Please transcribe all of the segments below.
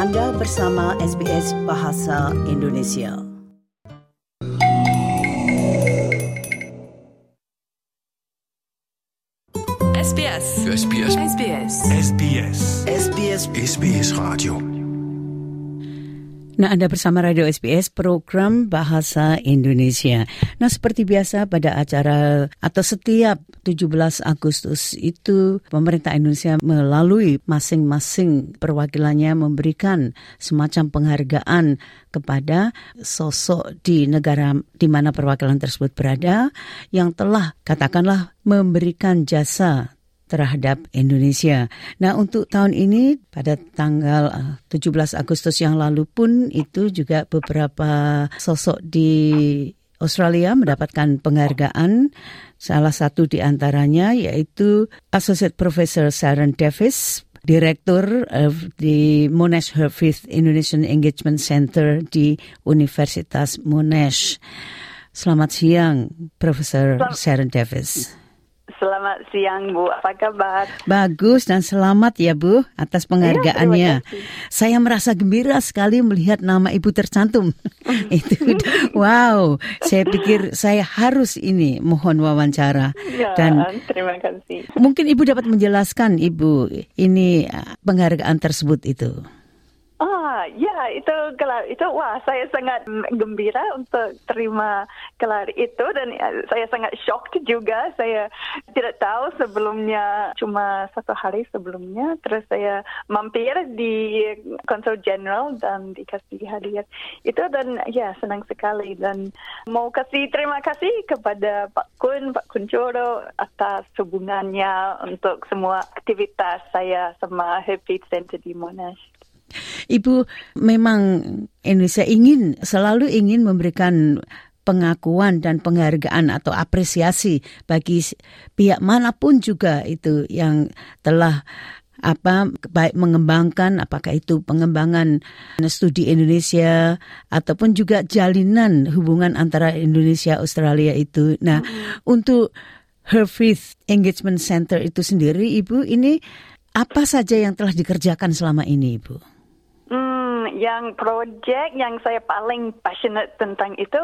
Anda bersama SBS Bahasa Indonesia. SBS. SBS. SBS. SBS. SBS. SBS Radio. Nah, Anda bersama Radio SBS, program Bahasa Indonesia. Nah, seperti biasa pada acara atau setiap 17 Agustus itu pemerintah Indonesia melalui masing-masing perwakilannya memberikan semacam penghargaan kepada sosok di negara di mana perwakilan tersebut berada yang telah katakanlah memberikan jasa terhadap Indonesia. Nah, untuk tahun ini pada tanggal 17 Agustus yang lalu pun itu juga beberapa sosok di Australia mendapatkan penghargaan. Salah satu di antaranya yaitu Associate Professor Sharon Davis, Direktur di Monash Griffith Indonesian Engagement Center di Universitas Monash. Selamat siang, Profesor Sharon Davis. Selamat siang, Bu. Apa kabar? Bagus dan selamat ya, Bu, atas penghargaannya. Saya merasa gembira sekali melihat nama Ibu tercantum. Itu, wow, saya pikir saya harus ini mohon wawancara. Ya, dan terima kasih. Mungkin Ibu dapat menjelaskan, Ibu, ini penghargaan tersebut itu. Ya, itu gelar itu, saya sangat gembira untuk terima gelar itu dan saya sangat shocked juga. Saya tidak tahu sebelumnya, cuma 1 hari sebelumnya, terus saya mampir di Konsul Jenderal dan dikasih hadiah itu dan ya senang sekali dan mau kasih terima kasih kepada Pak Kun Choro atas hubungannya untuk semua aktivitas saya sama Griffith Center di Monash. Ibu, memang Indonesia selalu ingin memberikan pengakuan dan penghargaan atau apresiasi bagi pihak manapun juga itu yang telah baik mengembangkan, apakah itu pengembangan studi Indonesia ataupun juga jalinan hubungan antara Indonesia Australia itu. Nah, untuk Griffith Engagement Center itu sendiri, Ibu, ini apa saja yang telah dikerjakan selama ini, Ibu? Yang projek yang saya paling passionate tentang itu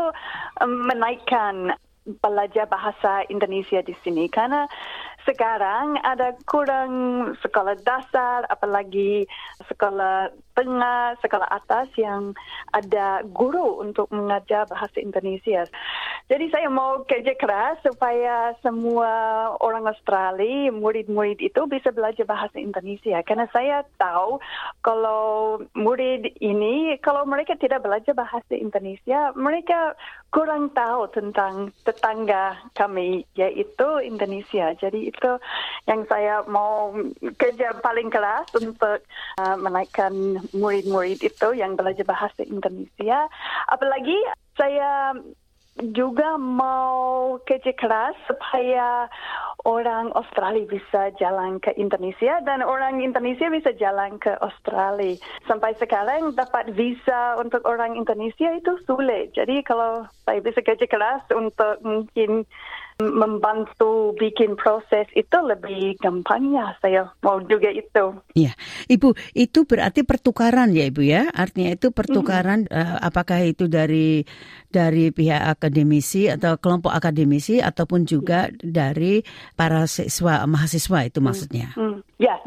menaikkan belajar bahasa Indonesia di sini karena sekarang ada kurang sekolah dasar, apalagi sekolah tengah, sekolah atas yang ada guru untuk mengajar bahasa Indonesia. Jadi saya mau kerja keras supaya semua orang Australia, murid-murid itu bisa belajar bahasa Indonesia. Karena saya tahu kalau murid ini, kalau mereka tidak belajar bahasa Indonesia, mereka kurang tahu tentang tetangga kami, yaitu Indonesia. Jadi itu yang saya mau kerja paling keras untuk menaikkan murid-murid itu yang belajar bahasa Indonesia. Apalagi saya juga mau kerja keras supaya orang Australia bisa jalan ke Indonesia dan orang Indonesia bisa jalan ke Australia. Sampai sekarang dapat visa untuk orang Indonesia itu sulit. Jadi kalau saya bisa kerja keras untuk mungkin membantu bikin proses itu lebih gampangnya, saya mau juga itu. Iya, Ibu, itu berarti pertukaran ya, Ibu ya? Artinya itu pertukaran apakah itu dari pihak akademisi atau kelompok akademisi ataupun juga dari para mahasiswa itu maksudnya? Ya,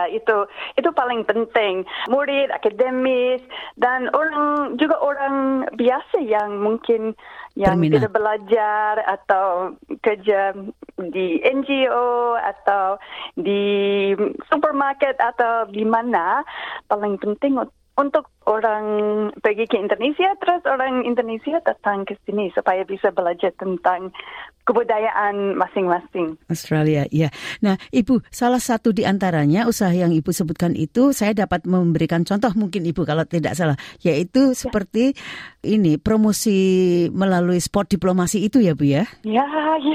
itu paling penting. Murid, akademis, dan orang biasa yang mungkin yang tidak belajar atau kerja di NGO atau di supermarket atau di mana, paling penting untuk orang pergi ke Indonesia, terus orang Indonesia datang ke sini supaya bisa belajar tentang kebudayaan masing-masing. Australia, ya. Nah, Ibu, salah satu di antaranya usaha yang Ibu sebutkan itu, saya dapat memberikan contoh mungkin Ibu kalau tidak salah, yaitu seperti ini, promosi melalui sport diplomasi itu ya, Bu ya? Ya.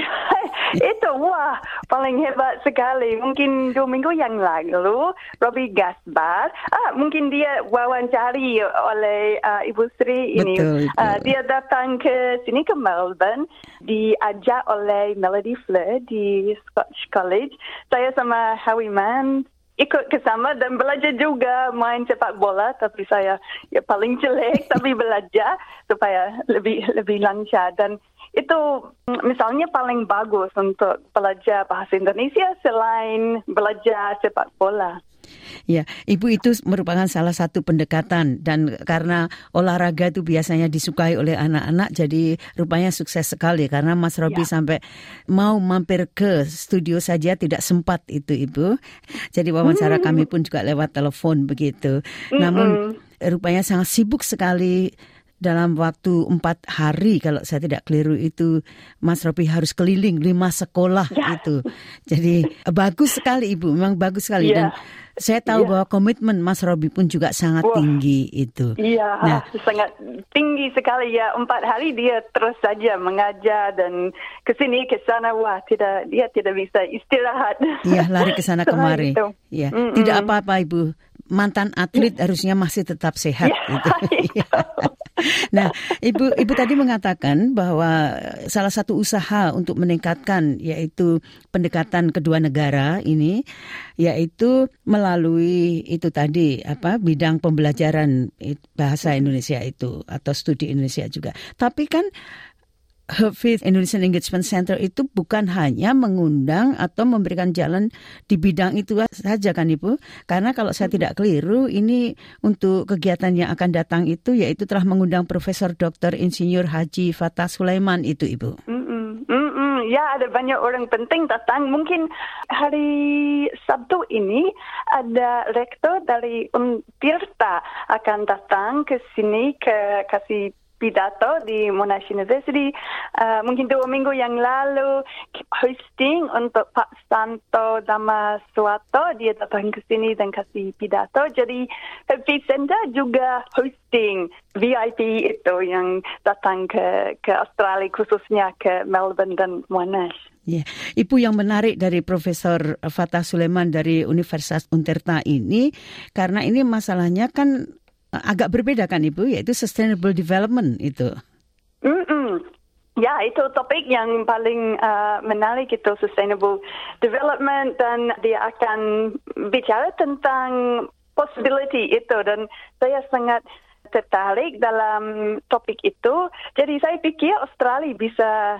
Itu paling hebat sekali. Mungkin 2 minggu yang lalu Robbie Gaspar, mungkin dia wawancari oleh Ibu Sri ini. Betul. Dia datang ke sini ke Melbourne, diajak oleh Melody Fleur di Scotch College. Saya sama Howie Mann ikut ke sana dan belajar juga main sepak bola, tapi saya paling jelek tapi belajar supaya lebih lancar. Dan itu misalnya paling bagus untuk belajar bahasa Indonesia selain belajar sepak bola. Ya, Ibu, itu merupakan salah satu pendekatan, dan karena olahraga itu biasanya disukai oleh anak-anak, jadi rupanya sukses sekali karena Mas Robi sampai mau mampir ke studio saja tidak sempat itu, Ibu. Jadi wawancara kami pun juga lewat telepon begitu. Namun rupanya sangat sibuk sekali. Dalam waktu 4 hari kalau saya tidak keliru itu Mas Robi harus keliling 5 sekolah itu. Jadi bagus sekali, Ibu, memang bagus sekali. Dan saya tahu bahwa komitmen Mas Robi pun juga sangat tinggi itu. Iya, sangat tinggi sekali ya. 4 hari dia terus saja mengajar dan ke sini ke sana. Dia tidak bisa istirahat. Iya, lari ke sana kemari. Iya, tidak apa-apa, Ibu. Mantan atlet harusnya masih tetap sehat. Nah, Ibu tadi mengatakan bahwa salah satu usaha untuk meningkatkan yaitu pendekatan kedua negara ini, yaitu melalui itu tadi bidang pembelajaran bahasa Indonesia itu atau studi Indonesia juga. Tapi kan Faith Indonesian Engagement Center itu bukan hanya mengundang atau memberikan jalan di bidang itu saja kan, Ibu? Karena kalau saya tidak keliru, ini untuk kegiatan yang akan datang itu yaitu telah mengundang Profesor Dr. Insinyur Haji Fathah Sulaiman itu, Ibu. Ya, ada banyak orang penting datang. Mungkin hari Sabtu ini ada rektor dari Untirta akan datang ke sini ke kasih pidato di Monash University. Mungkin 2 minggu yang lalu hosting untuk Pak Santo Damaswato, dia datang ke sini dan kasih pidato. Jadi Faith Center juga hosting VIP itu yang datang ke Australia, khususnya ke Melbourne dan Monash. Ya, Ibu, yang menarik dari Profesor Fathah Sulaiman dari Universitas Untirta ini, karena ini masalahnya kan agak berbeda kan, Ibu, yaitu sustainable development itu. Ya, itu topik yang paling menarik itu sustainable development, dan dia akan bicara tentang possibility itu, dan saya sangat tertarik dalam topik itu. Jadi saya pikir Australia bisa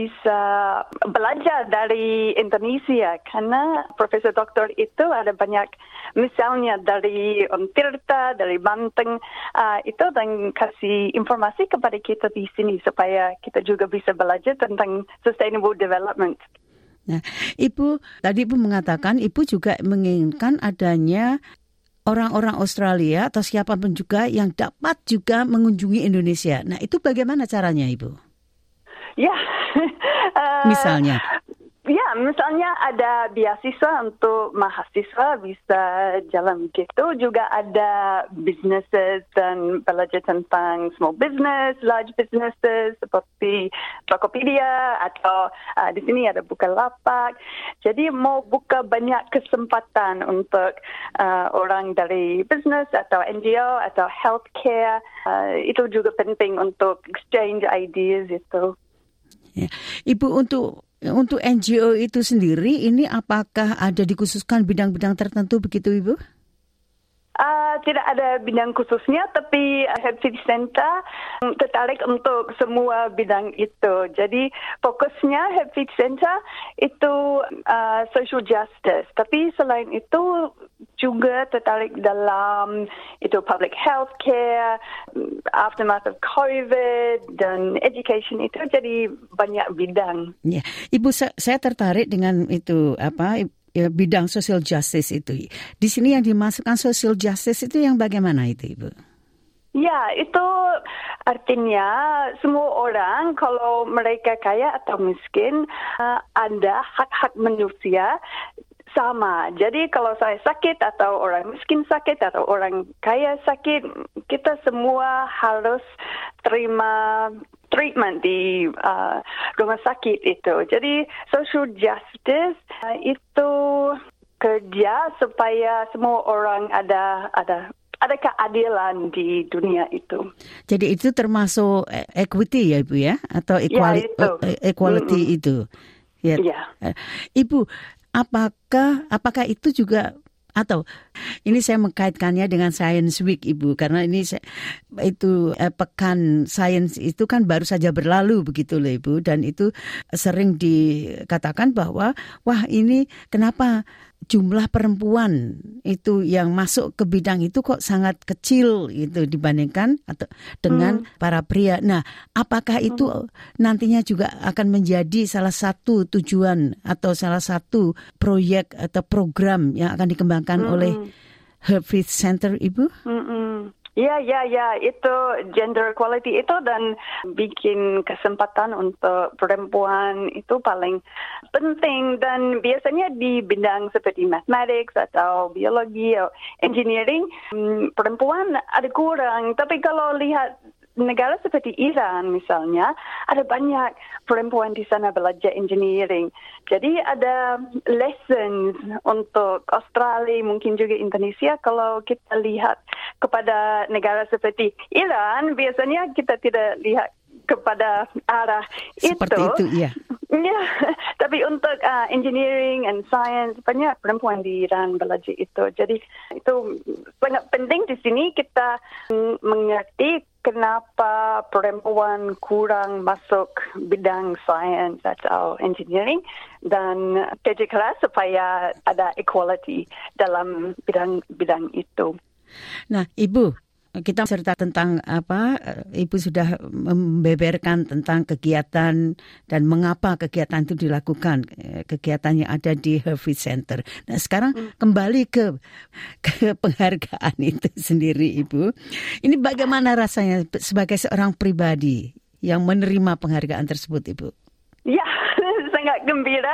belajar dari Indonesia karena Profesor Doktor itu ada banyak misalnya dari Untirta, dari Banten itu, dan kasih informasi kepada kita di sini supaya kita juga bisa belajar tentang sustainable development. Nah, Ibu, tadi Ibu mengatakan Ibu juga menginginkan adanya orang-orang Australia atau siapapun juga yang dapat juga mengunjungi Indonesia. Nah, itu bagaimana caranya, Ibu? Ya, misalnya ada beasiswa untuk mahasiswa bisa jalan gitu. Juga ada businesses dan belajar tentang small business, large businesses seperti Tokopedia atau di sini ada Bukalapak. Jadi mau buka banyak kesempatan untuk orang dari business atau NGO atau healthcare. Itu juga penting untuk exchange ideas itu. Ya. Ibu, untuk NGO itu sendiri, ini apakah ada dikhususkan bidang-bidang tertentu begitu, Ibu? Tidak ada bidang khususnya, tapi Faith Center tertarik untuk semua bidang itu. Jadi fokusnya Faith Center itu social justice. Tapi selain itu juga tertarik dalam itu public health care, aftermath of COVID, dan education itu. Jadi banyak bidang. Ya, Ibu, saya tertarik dengan itu bidang social justice itu. Di sini yang dimasukkan social justice itu yang bagaimana itu, Ibu? Ya, itu artinya semua orang, kalau mereka kaya atau miskin, ada hak-hak manusia sama. Jadi kalau saya sakit atau orang miskin sakit atau orang kaya sakit, kita semua harus terima treatment di rumah sakit itu. Jadi social justice itu kerja supaya semua orang ada keadilan di dunia itu. Jadi itu termasuk equity ya, Ibu, ya? Atau equality itu. Ya. Ibu, apakah itu juga Atau ini saya mengkaitkannya dengan Science Week, Ibu, karena ini pekan sains itu kan baru saja berlalu begitu loh, Ibu, dan itu sering dikatakan bahwa wah ini kenapa jumlah perempuan itu yang masuk ke bidang itu kok sangat kecil itu dibandingkan atau dengan para pria. Nah, apakah itu nantinya juga akan menjadi salah satu tujuan atau salah satu proyek atau program yang akan dikembangkan oleh Heartbeat Center, Ibu? Ya, itu gender equality itu dan bikin kesempatan untuk perempuan itu paling penting, dan biasanya di bidang seperti mathematics atau biologi atau engineering perempuan ada kurang, tapi kalau lihat negara seperti Iran misalnya, ada banyak perempuan di sana belajar engineering. Jadi ada lessons untuk Australia, mungkin juga Indonesia. Kalau kita lihat kepada negara seperti Iran, biasanya kita tidak lihat kepada arah seperti itu, iya. Ya, tapi untuk engineering and science banyak perempuan di Iran belajar itu. Jadi itu sangat penting di sini kita mengerti kenapa perempuan kurang masuk bidang sains atau engineering dan kerja keras supaya ada equality dalam bidang itu. Nah, Ibu, kita cerita tentang Ibu sudah membeberkan tentang kegiatan dan mengapa kegiatan itu dilakukan, kegiatan yang ada di Heartbeat Center. Nah, sekarang kembali ke penghargaan itu sendiri, Ibu. Ini bagaimana rasanya sebagai seorang pribadi yang menerima penghargaan tersebut, Ibu? Ya, sangat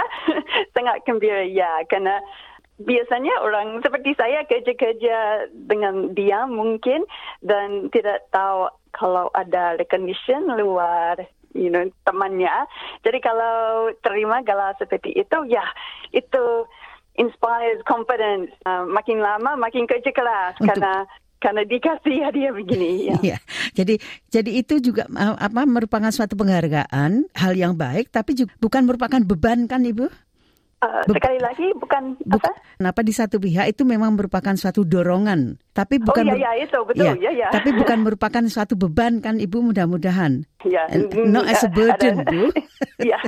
gembira ya, karena biasanya orang seperti saya kerja dengan dia mungkin dan tidak tahu kalau ada recognition luar temannya. Jadi kalau terima gelar seperti itu, ya itu inspires confidence. Makin lama makin kerja keras karena dikasih hadiah begini. Ya. Jadi itu juga merupakan suatu penghargaan, hal yang baik, tapi juga bukan merupakan beban, kan, Ibu? Sekali lagi bukan apa? Kenapa di satu pihak itu memang merupakan suatu dorongan, tapi bukan itu betul ya. Tapi bukan merupakan suatu beban, kan, Ibu, mudah-mudahan. Ya. Not as a burden, Bu. Ya.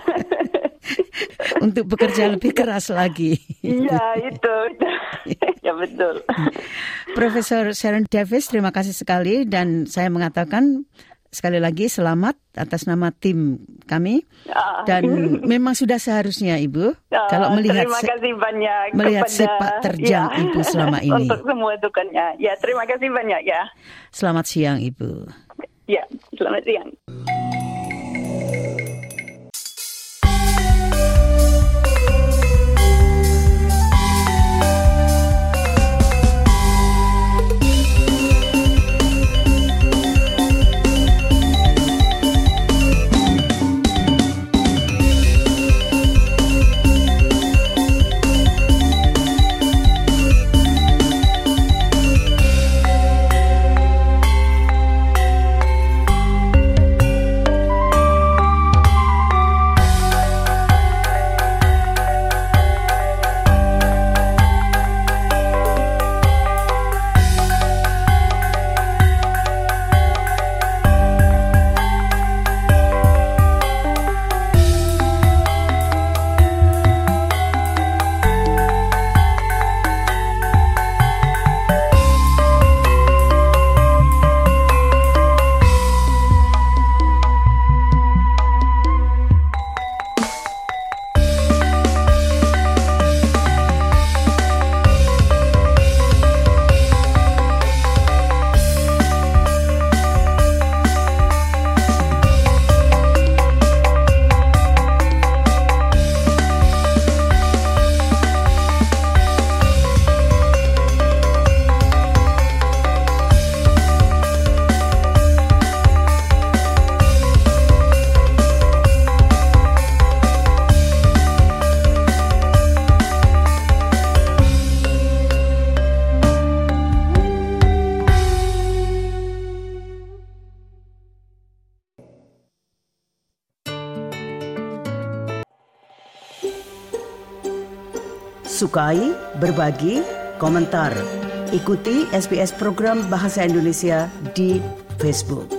Untuk bekerja lebih keras lagi. Iya, itu. Ya, betul. Profesor Sharon Davis, terima kasih sekali, dan saya mengatakan sekali lagi selamat atas nama tim kami, dan memang sudah seharusnya, Ibu, kalau melihat terima kasih banyak melihat kepada, sepak terjang Ibu selama ini. Untuk semua dukunnya. Ya, terima kasih banyak ya. Selamat siang, Ibu. Ya, selamat siang. Sukai, berbagi, komentar. Ikuti SBS program Bahasa Indonesia di Facebook.